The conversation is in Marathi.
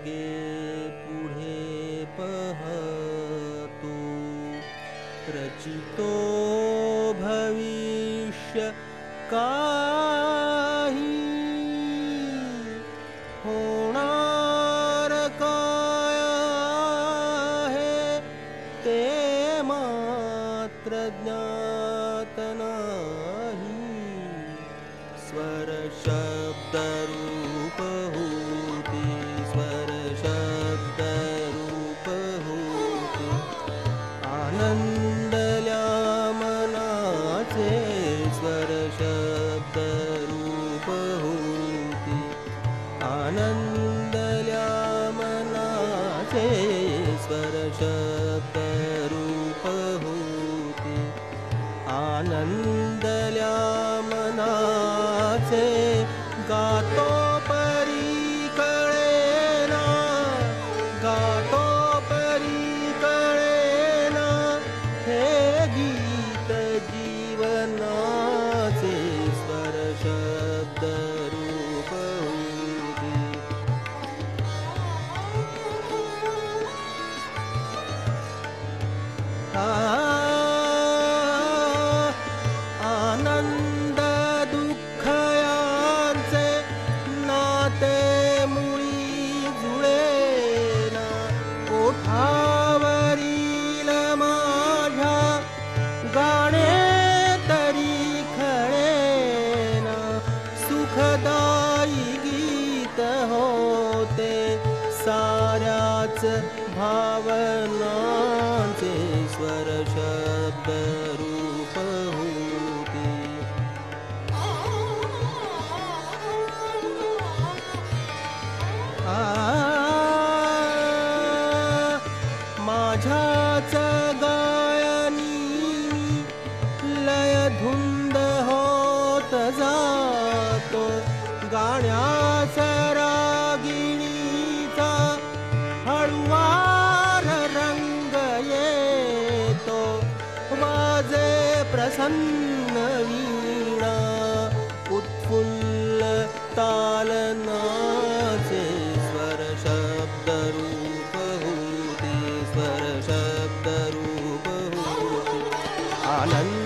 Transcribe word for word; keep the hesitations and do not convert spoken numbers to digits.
मागे पुढे पहतो रचितो भविष्य काही होणार काय आहे ते मात्र ज्ञात नाही स्वर शब्द रूप होती स्वर शब्द रूप होती आनंदल्या मनाचे स्वर शब्द रूप होती आनंदल्या मनाचे स्वर शब्द रूप होती आनंदल्या मनाचे गातो परी कळेना गातो परी कळेना हे गीत जीवनाचे स्वर शब्द रूप होती आनंद दुःख यांचे नाते मुळी जुळेना ओठावरील माझ्या गाणे तरी खळेना सुखदायी गीत होते साऱ्याच भावनांचे स्वर शब्द रूप होती आ माझ्याच गायनी लय धुंद होत जातो गाण्यास रागिणीचा हळुवार रंग येतो वाजे प्रसन्न वीणा उत्फुल्ल तालनाचे स्वर शब्द रूप होती स्वर शब्द रूप होती आनंद